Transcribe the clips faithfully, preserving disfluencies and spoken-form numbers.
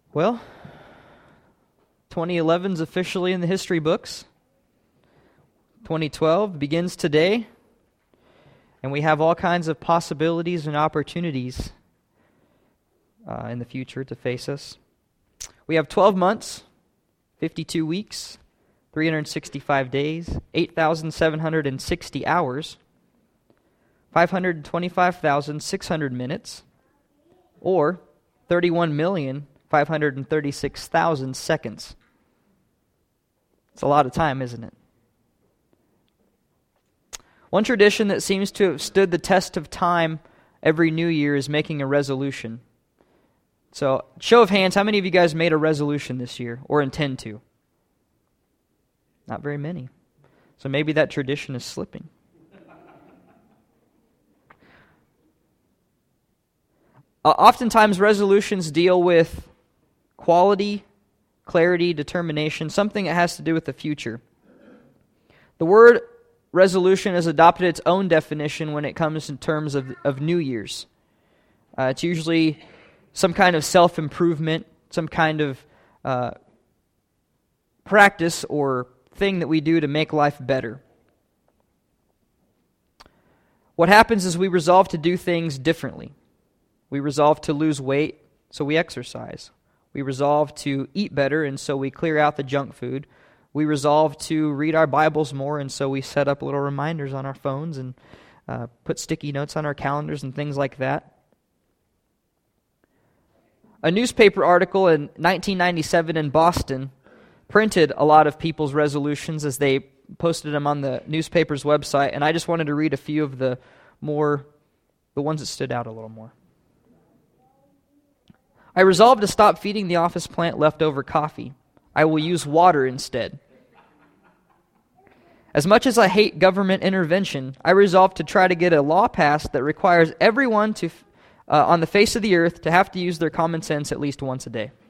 Well, twenty eleven is officially in the history books. twenty twelve begins today, and we have all kinds of possibilities and opportunities uh, in the future to face us. We have twelve months, fifty-two weeks, three hundred sixty-five days, eight thousand seven hundred sixty hours, five hundred twenty-five thousand six hundred minutes, or thirty-one million five hundred thirty-six thousand seconds. It's a lot of time, isn't it? One tradition that seems to have stood the test of time every New Year is making a resolution. So, show of hands, how many of you guys made a resolution this year or intend to? Not very many. So maybe that tradition is slipping. Uh, oftentimes resolutions deal with quality, clarity, determination, something that has to do with the future. The word resolution has adopted its own definition when it comes in terms of, of New Year's. Uh, it's usually some kind of self-improvement, some kind of uh, practice or thing that we do to make life better. What happens is we resolve to do things differently. We resolve to lose weight, so we exercise. We resolve to eat better, and so we clear out the junk food. We resolve to read our Bibles more, and so we set up little reminders on our phones and uh, put sticky notes on our calendars and things like that. A newspaper article in nineteen ninety-seven in Boston printed a lot of people's resolutions as they posted them on the newspaper's website, and I just wanted to read a few of the more, the ones that stood out a little more. I resolved to stop feeding the office plant leftover coffee. I will use water instead. As much as I hate government intervention, I resolved to try to get a law passed that requires everyone to, uh, on the face of the earth to have to use their common sense at least once a day.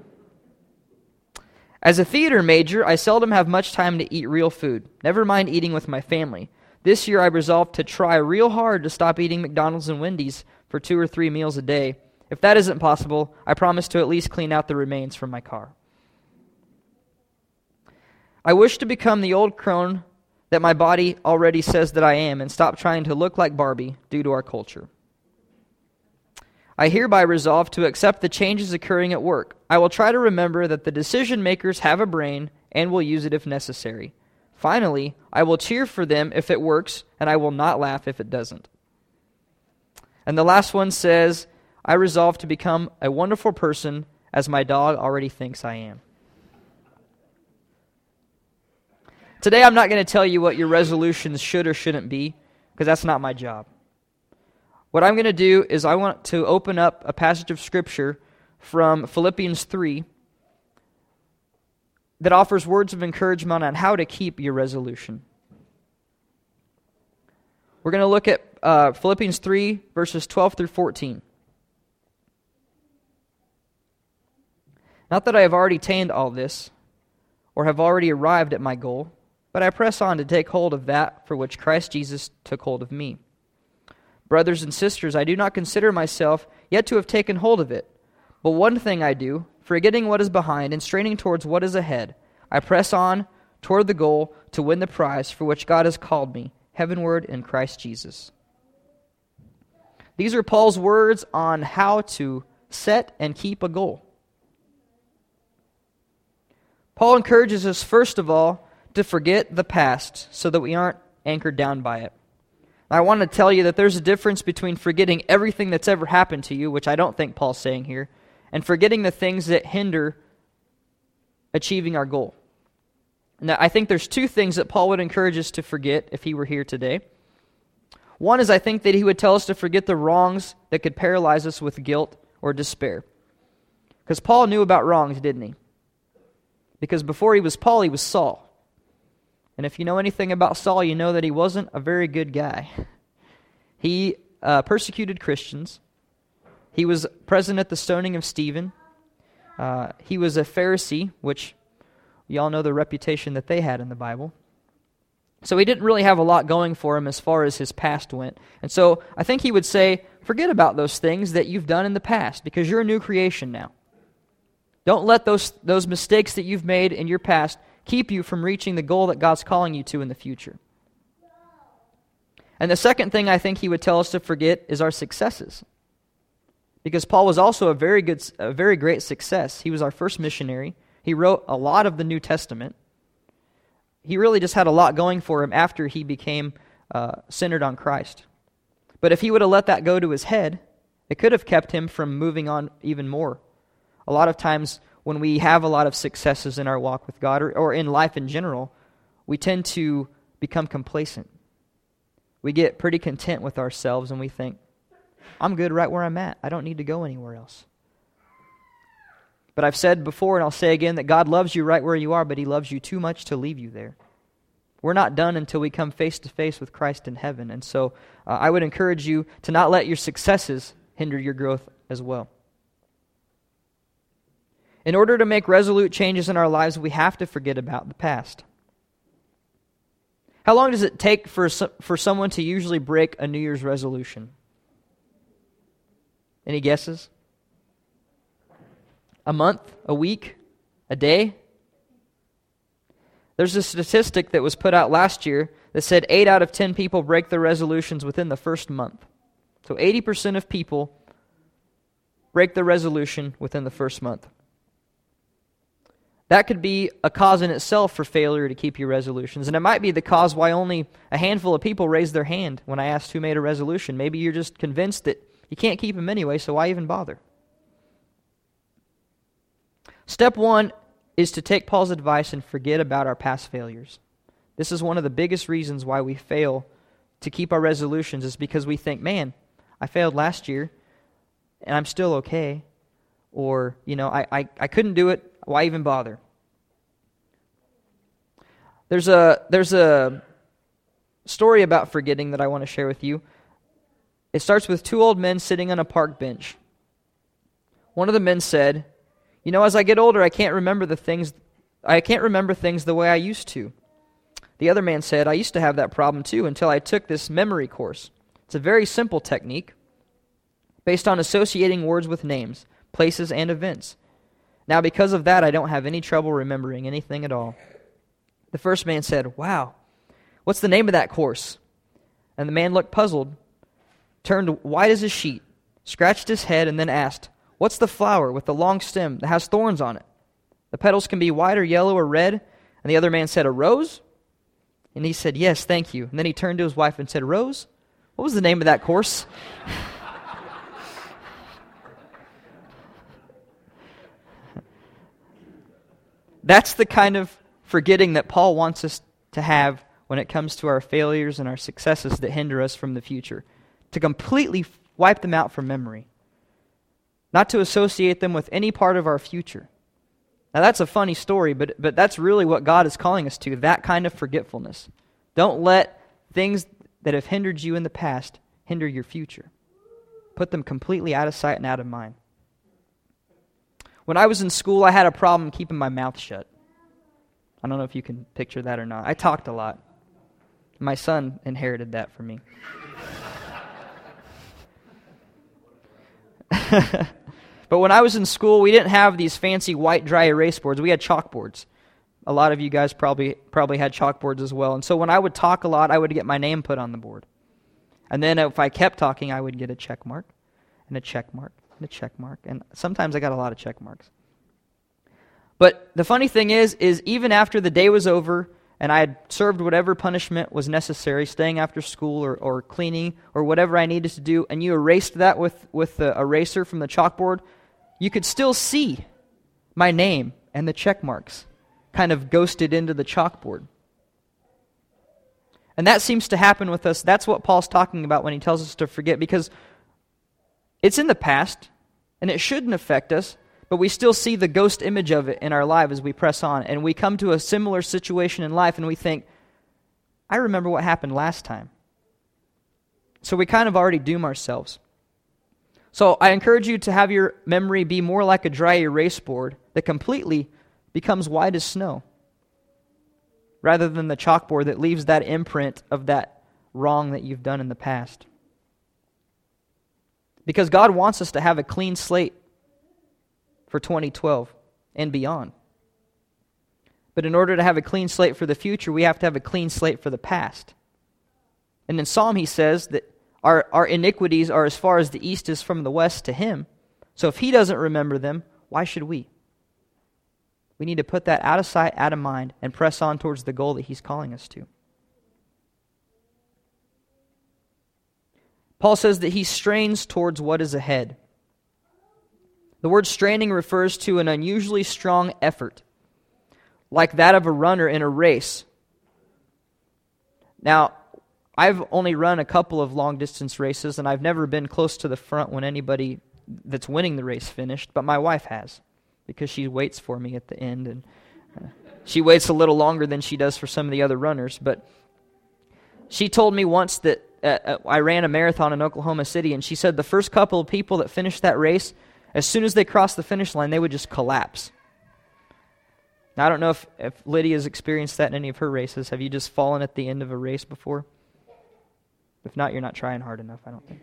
As a theater major, I seldom have much time to eat real food, never mind eating with my family. This year I resolved to try real hard to stop eating McDonald's and Wendy's for two or three meals a day. If that isn't possible, I promise to at least clean out the remains from my car. I wish to become the old crone that my body already says that I am and stop trying to look like Barbie due to our culture. I hereby resolve to accept the changes occurring at work. I will try to remember that the decision makers have a brain and will use it if necessary. Finally, I will cheer for them if it works, and I will not laugh if it doesn't. And the last one says, I resolve to become a wonderful person as my dog already thinks I am. Today I'm not going to tell you what your resolutions should or shouldn't be, because that's not my job. What I'm going to do is I want to open up a passage of Scripture from Philippians three that offers words of encouragement on how to keep your resolution. We're going to look at uh, Philippians three, verses twelve through fourteen. Not that I have already attained all this, or have already arrived at my goal, but I press on to take hold of that for which Christ Jesus took hold of me. Brothers and sisters, I do not consider myself yet to have taken hold of it. But one thing I do, forgetting what is behind and straining towards what is ahead, I press on toward the goal to win the prize for which God has called me, heavenward in Christ Jesus. These are Paul's words on how to set and keep a goal. Paul encourages us, first of all, to forget the past so that we aren't anchored down by it. I want to tell you that there's a difference between forgetting everything that's ever happened to you, which I don't think Paul's saying here, and forgetting the things that hinder achieving our goal. Now, I think there's two things that Paul would encourage us to forget if he were here today. One is I think that he would tell us to forget the wrongs that could paralyze us with guilt or despair. Because Paul knew about wrongs, didn't he? Because before he was Paul, he was Saul. And if you know anything about Saul, you know that he wasn't a very good guy. He uh, persecuted Christians. He was present at the stoning of Stephen. Uh, he was a Pharisee, which you all know the reputation that they had in the Bible. So he didn't really have a lot going for him as far as his past went. And so I think he would say, forget about those things that you've done in the past, because you're a new creation now. Don't let those, those mistakes that you've made in your past keep you from reaching the goal that God's calling you to in the future. And the second thing I think he would tell us to forget is our successes. Because Paul was also a very good, a very great success. He was our first missionary. He wrote a lot of the New Testament. He really just had a lot going for him after he became uh, centered on Christ. But if he would have let that go to his head, it could have kept him from moving on even more. A lot of times when we have a lot of successes in our walk with God, or, or in life in general, we tend to become complacent. We get pretty content with ourselves and we think, I'm good right where I'm at. I don't need to go anywhere else. But I've said before, and I'll say again, that God loves you right where you are, but he loves you too much to leave you there. We're not done until we come face to face with Christ in heaven. And so uh, I would encourage you to not let your successes hinder your growth as well. In order to make resolute changes in our lives, we have to forget about the past. How long does it take for, for someone to usually break a New Year's resolution? Any guesses? A month? A week? A day? There's a statistic that was put out last year that said eight out of ten people break their resolutions within the first month. So eighty percent of people break their resolution within the first month. That could be a cause in itself for failure to keep your resolutions. And it might be the cause why only a handful of people raised their hand when I asked who made a resolution. Maybe you're just convinced that you can't keep them anyway, so why even bother? Step one is to take Paul's advice and forget about our past failures. This is one of the biggest reasons why we fail to keep our resolutions, is because we think, man, I failed last year and I'm still okay. Or, you know, I, I, I couldn't do it. Why even bother? There's a there's a story about forgetting that I want to share with you. It starts with two old men sitting on a park bench. One of the men said, "You know, as I get older, I can't remember the things I can't remember things the way I used to." The other man said, "I used to have that problem too until I took this memory course. It's a very simple technique based on associating words with names, places, and events. Now, because of that, I don't have any trouble remembering anything at all." The first man said, "Wow, what's the name of that course?" And the man looked puzzled, turned white as a sheet, scratched his head, and then asked, "What's the flower with the long stem that has thorns on it? The petals can be white or yellow or red." And the other man said, "A rose?" And he said, "Yes, thank you." And then he turned to his wife and said, "Rose, what was the name of that course?" That's the kind of forgetting that Paul wants us to have when it comes to our failures and our successes that hinder us from the future. To completely wipe them out from memory. Not to associate them with any part of our future. Now that's a funny story, but, but that's really what God is calling us to, that kind of forgetfulness. Don't let things that have hindered you in the past hinder your future. Put them completely out of sight and out of mind. When I was in school, I had a problem keeping my mouth shut. I don't know if you can picture that or not. I talked a lot. My son inherited that from me. But when I was in school, we didn't have these fancy white dry erase boards. We had chalkboards. A lot of you guys probably probably had chalkboards as well. And so when I would talk a lot, I would get my name put on the board. And then if I kept talking, I would get a check mark and a check mark. A check mark, and sometimes I got a lot of check marks. But the funny thing is, is even after the day was over and I had served whatever punishment was necessary, staying after school or, or cleaning or whatever I needed to do, and you erased that with, with the eraser from the chalkboard, you could still see my name and the check marks kind of ghosted into the chalkboard. And that seems to happen with us. That's what Paul's talking about when he tells us to forget, because it's in the past, and it shouldn't affect us, but we still see the ghost image of it in our life as we press on, and we come to a similar situation in life, and we think, I remember what happened last time. So we kind of already doom ourselves. So I encourage you to have your memory be more like a dry erase board that completely becomes white as snow, rather than the chalkboard that leaves that imprint of that wrong that you've done in the past. Because God wants us to have a clean slate for twenty twelve. and beyond. But in order to have a clean slate for the future, we have to have a clean slate for the past. And in Psalm, he says that our, our iniquities are as far as the east is from the west to him. So if he doesn't remember them, why should we? We need to put that out of sight, out of mind, and press on towards the goal that he's calling us to. Paul says that he strains towards what is ahead. The word straining refers to an unusually strong effort, like that of a runner in a race. Now, I've only run a couple of long-distance races, and I've never been close to the front when anybody that's winning the race finished, but my wife has, because she waits for me at the end, and uh, she waits a little longer than she does for some of the other runners. But she told me once that uh, I ran a marathon in Oklahoma City, and she said the first couple of people that finished that race, as soon as they crossed the finish line, they would just collapse. Now, I don't know if, if Lydia's experienced that in any of her races. Have you just fallen at the end of a race before? If not, you're not trying hard enough, I don't think.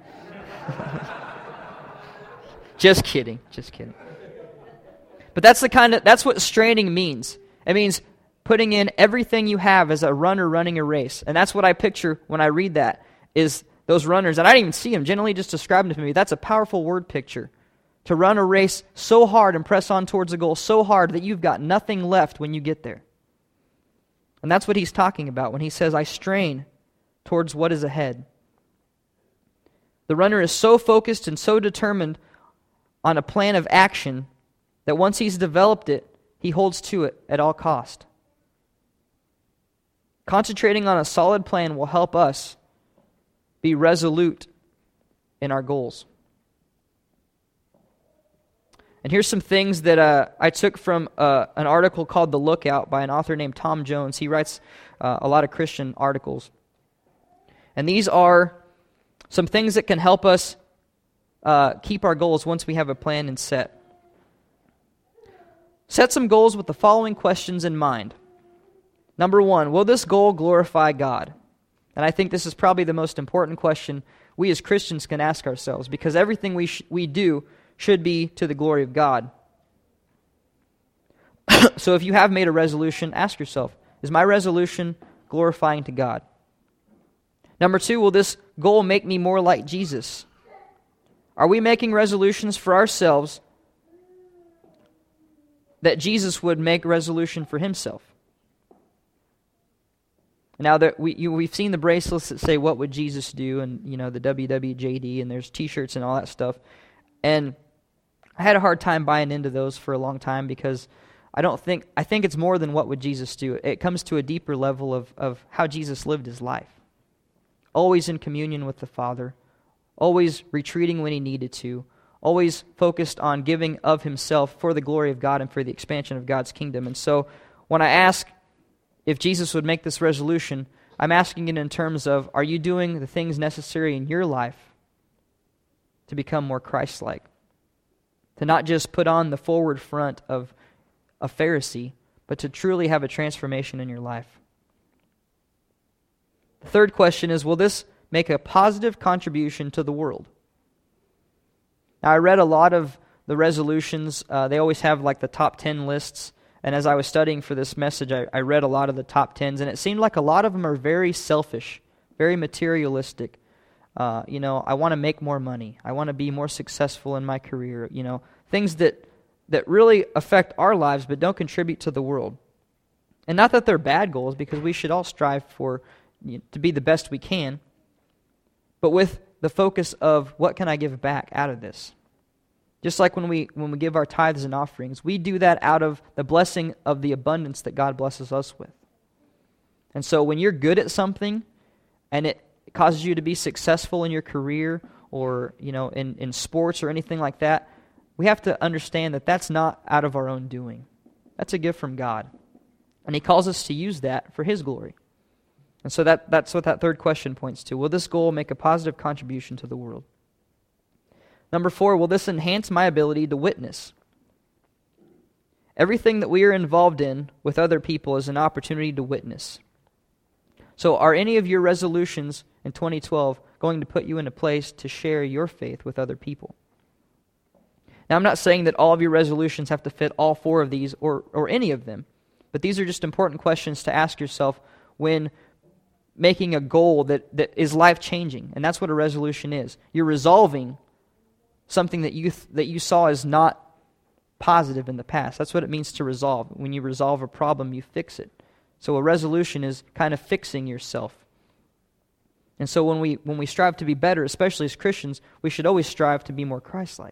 Just kidding, just kidding. But that's the kind of that's what straining means. It means putting in everything you have as a runner running a race. And that's what I picture when I read that, is those runners. And I didn't even see them. Generally just described them to me. That's a powerful word picture. To run a race so hard and press on towards a goal so hard that you've got nothing left when you get there. And that's what he's talking about when he says, I strain towards what is ahead. The runner is so focused and so determined on a plan of action that once he's developed it, he holds to it at all cost. Concentrating on a solid plan will help us be resolute in our goals. And here's some things that uh, I took from uh, an article called The Lookout by an author named Tom Jones. He writes uh, a lot of Christian articles. And these are some things that can help us uh, keep our goals once we have a plan and set. Set some goals with the following questions in mind. Number one, will this goal glorify God? And I think this is probably the most important question we as Christians can ask ourselves, because everything we sh- we do should be to the glory of God. So if you have made a resolution, ask yourself, is my resolution glorifying to God? Number two, will this goal make me more like Jesus? Are we making resolutions for ourselves that Jesus would make resolution for himself? Now, that we, you, we've seen the bracelets that say, what would Jesus do? And, you know, the W W J D, and there's t-shirts and all that stuff. And I had a hard time buying into those for a long time because I don't think, I think it's more than what would Jesus do. It comes to a deeper level of, of how Jesus lived his life. Always in communion with the Father, always retreating when he needed to, always focused on giving of himself for the glory of God and for the expansion of God's kingdom. And so when I ask if Jesus would make this resolution, I'm asking it in terms of, are you doing the things necessary in your life to become more Christ-like? To not just put on the forward front of a Pharisee, but to truly have a transformation in your life. The third question is, will this make a positive contribution to the world? Now, I read a lot of the resolutions. Uh, they always have like the top ten lists. And as I was studying for this message, I, I read a lot of the top tens, and it seemed like a lot of them are very selfish, very materialistic. Uh, you know, I want to make more money. I want to be more successful in my career. You know, things that that really affect our lives but don't contribute to the world. And not that they're bad goals, because we should all strive for you know, to be the best we can, but with the focus of what can I give back out of this? Just like when we when we give our tithes and offerings, we do that out of the blessing of the abundance that God blesses us with. And so when you're good at something and it causes you to be successful in your career or, you know, in, in sports or anything like that, we have to understand that that's not out of our own doing. That's a gift from God. And he calls us to use that for his glory. And so that, that's what that third question points to. Will this goal make a positive contribution to the world? Number four, will this enhance my ability to witness? Everything that we are involved in with other people is an opportunity to witness. So are any of your resolutions in twenty twelve going to put you in a place to share your faith with other people? Now, I'm not saying that all of your resolutions have to fit all four of these or, or any of them, but these are just important questions to ask yourself when making a goal that, that is life-changing, and that's what a resolution is. You're resolving something that you th- that you saw as not positive in the past. That's what it means to resolve. When you resolve a problem, you fix it. So a resolution is kind of fixing yourself. And so when we when we strive to be better, especially as Christians, we should always strive to be more Christ-like.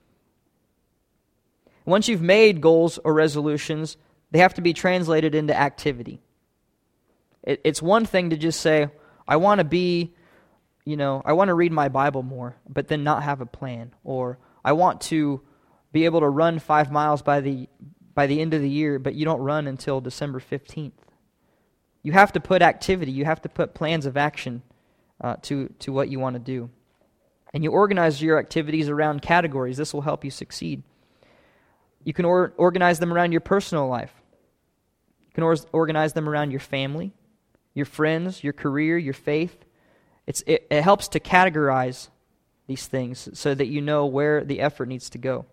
Once you've made goals or resolutions, they have to be translated into activity. It, it's one thing to just say, I want to be, you know, I want to read my Bible more, but then not have a plan. Or I want to be able to run five miles by the by the end of the year, but you don't run until December fifteenth. You have to put activity, you have to put plans of action uh, to, to what you want to do. And you organize your activities around categories. This will help you succeed. You can or- organize them around your personal life. You can or- organize them around your family, your friends, your career, your faith. It's, it, it helps to categorize these things so that you know where the effort needs to go.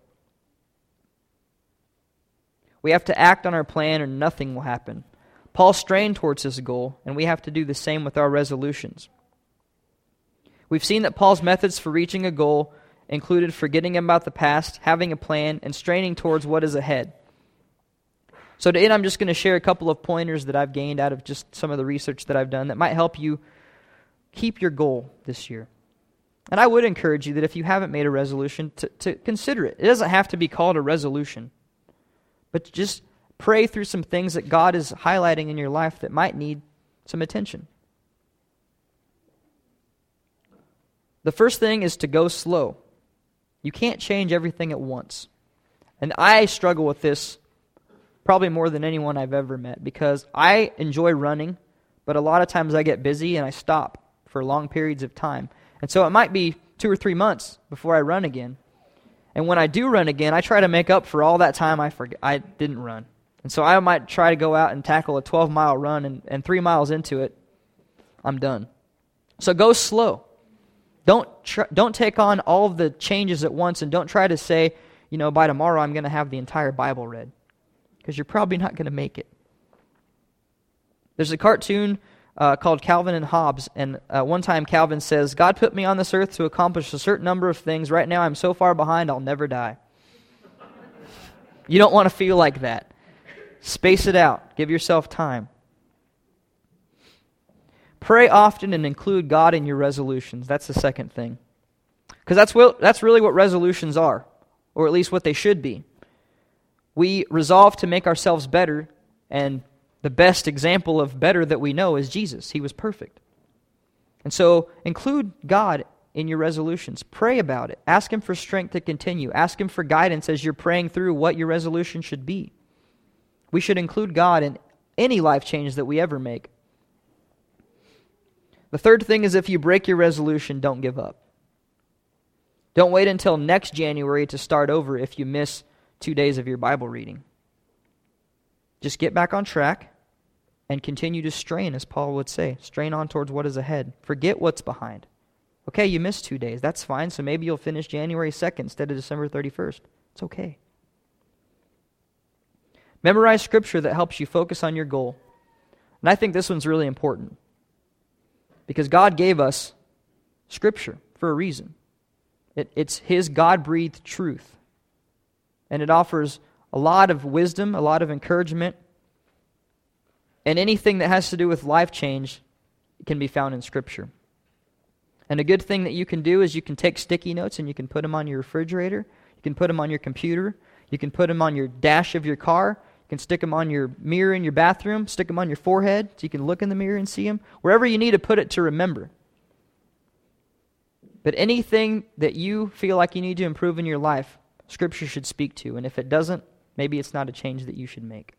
We have to act on our plan or nothing will happen. Paul strained towards his goal, and we have to do the same with our resolutions. We've seen that Paul's methods for reaching a goal included forgetting about the past, having a plan, and straining towards what is ahead. So to end, I'm just going to share a couple of pointers that I've gained out of just some of the research that I've done that might help you keep your goal this year. And I would encourage you that if you haven't made a resolution, to, to consider it. It doesn't have to be called a resolution, but to just pray through some things that God is highlighting in your life that might need some attention. The first thing is to go slow. You can't change everything at once. And I struggle with this probably more than anyone I've ever met because I enjoy running, but a lot of times I get busy and I stop for long periods of time. And so it might be two or three months before I run again. And when I do run again, I try to make up for all that time I forget I didn't run. And so I might try to go out and tackle a twelve-mile run, and, and three miles into it, I'm done. So go slow. Don't tr- don't take on all of the changes at once, and don't try to say, you know, by tomorrow I'm going to have the entire Bible read, because you're probably not going to make it. There's a cartoon uh, called Calvin and Hobbes, and uh, one time Calvin says, God put me on this earth to accomplish a certain number of things. Right now I'm so far behind I'll never die. You don't want to feel like that. Space it out. Give yourself time. Pray often and include God in your resolutions. That's the second thing. Because that's, what, that's really what resolutions are, or at least what they should be. We resolve to make ourselves better, and the best example of better that we know is Jesus. He was perfect. And so include God in your resolutions. Pray about it. Ask Him for strength to continue. Ask Him for guidance as you're praying through what your resolution should be. We should include God in any life change that we ever make. The third thing is if you break your resolution, don't give up. Don't wait until next January to start over if you miss two days of your Bible reading. Just get back on track and continue to strain, as Paul would say. Strain on towards what is ahead. Forget what's behind. Okay, you missed two days. That's fine. So maybe you'll finish January second instead of December thirty-first. It's okay. Memorize scripture that helps you focus on your goal. And I think this one's really important because God gave us scripture for a reason. It, it's His God-breathed truth. And it offers a lot of wisdom, a lot of encouragement, and anything that has to do with life change can be found in scripture. And a good thing that you can do is you can take sticky notes and you can put them on your refrigerator, you can put them on your computer, you can put them on your dash of your car, you can stick them on your mirror in your bathroom, stick them on your forehead so you can look in the mirror and see them. Wherever you need to put it to remember. But anything that you feel like you need to improve in your life, Scripture should speak to. And if it doesn't, maybe it's not a change that you should make.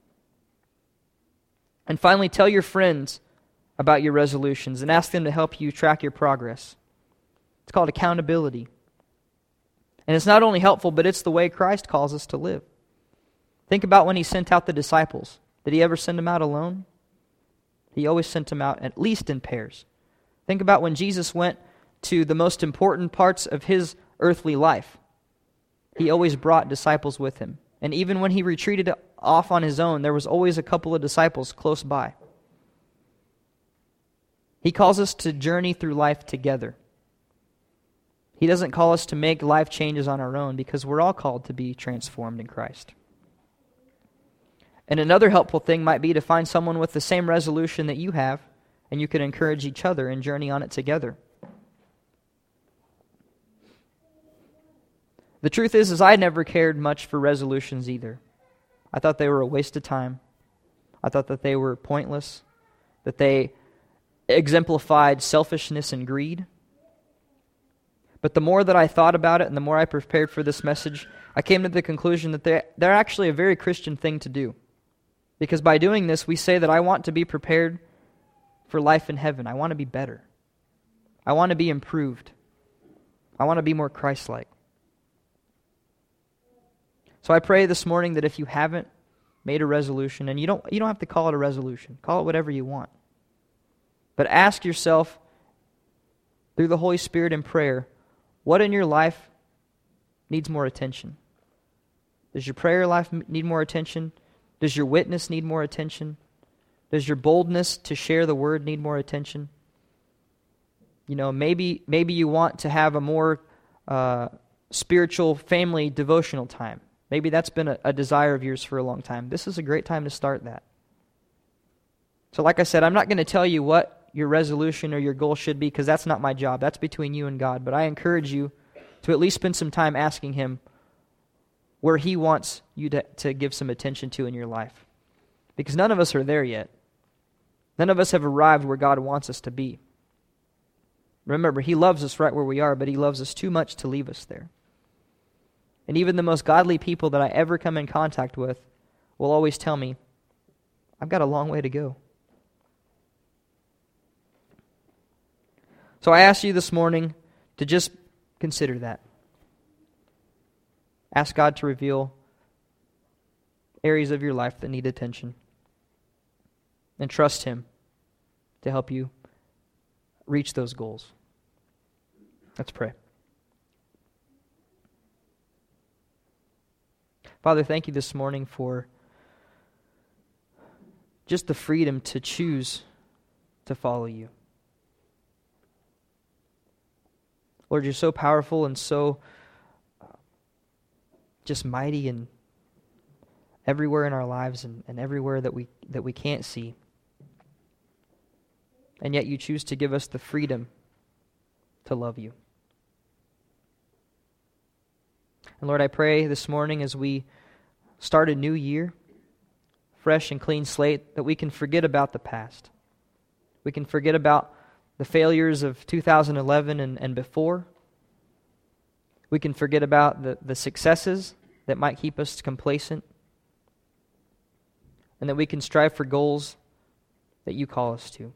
And finally, tell your friends about your resolutions and ask them to help you track your progress. It's called accountability. And it's not only helpful, but it's the way Christ calls us to live. Think about when He sent out the disciples. Did He ever send them out alone? He always sent them out at least in pairs. Think about when Jesus went to the most important parts of His earthly life. he always brought disciples with him. And even when he retreated off on his own, there was always a couple of disciples close by. He calls us to journey through life together. He doesn't call us to make life changes on our own, because we're all called to be transformed in Christ. And another helpful thing might be to find someone with the same resolution that you have, and you can encourage each other and journey on it together. The truth is, is I never cared much for resolutions either. I thought they were a waste of time. I thought that they were pointless, that they exemplified selfishness and greed. But the more that I thought about it and the more I prepared for this message, I came to the conclusion that they're, they're actually a very Christian thing to do. Because by doing this, we say that I want to be prepared for life in heaven. I want to be better. I want to be improved. I want to be more Christ-like. So I pray this morning that if you haven't made a resolution, and you don't you don't have to call it a resolution, call it whatever you want. But ask yourself through the Holy Spirit in prayer, what in your life needs more attention? Does your prayer life need more attention? Does your witness need more attention? Does your boldness to share the word need more attention? You know, maybe maybe you want to have a more uh, spiritual family devotional time. Maybe that's been a, a desire of yours for a long time. This is a great time to start that. So like I said, I'm not going to tell you what your resolution or your goal should be, because that's not my job. That's between you and God. But I encourage you to at least spend some time asking Him where He wants you to, to give some attention to in your life. Because none of us are there yet. None of us have arrived where God wants us to be. Remember, He loves us right where we are, but He loves us too much to leave us there. And even the most godly people that I ever come in contact with will always tell me, I've got a long way to go. So I ask you this morning to just consider that. Ask God to reveal areas of your life that need attention. And trust Him to help you reach those goals. Let's pray. Father, thank you this morning for just the freedom to choose to follow you. Lord, you're so powerful and so just mighty and everywhere in our lives and, and everywhere that we that we can't see. And yet you choose to give us the freedom to love you. And Lord, I pray this morning as we start a new year, fresh and clean slate, that we can forget about the past. We can forget about the failures of two thousand eleven and, and before. We can forget about the, the successes that might keep us complacent. And that we can strive for goals that you call us to.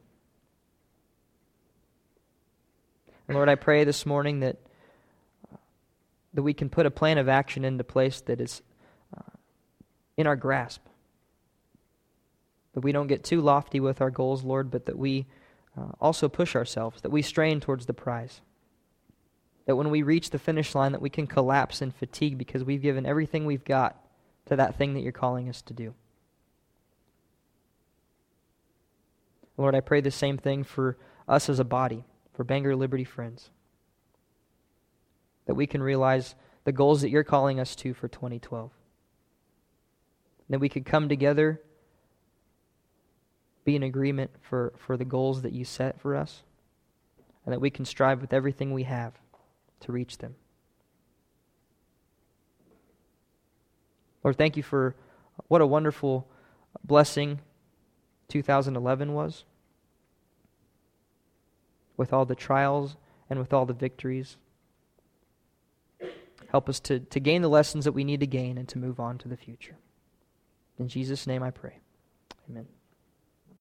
And Lord, I pray this morning that that we can put a plan of action into place that is uh, in our grasp. That we don't get too lofty with our goals, Lord, but that we uh, also push ourselves, that we strain towards the prize. That when we reach the finish line, that we can collapse in fatigue because we've given everything we've got to that thing that you're calling us to do. Lord, I pray the same thing for us as a body, for Bangor Liberty Friends. That we can realize the goals that you're calling us to for twenty twelve. That we could come together, be in agreement for, for the goals that you set for us, and that we can strive with everything we have to reach them. Lord, thank you for what a wonderful blessing two thousand eleven was, with all the trials and with all the victories. Help us to, to gain the lessons that we need to gain and to move on to the future. In Jesus' name I pray. Amen.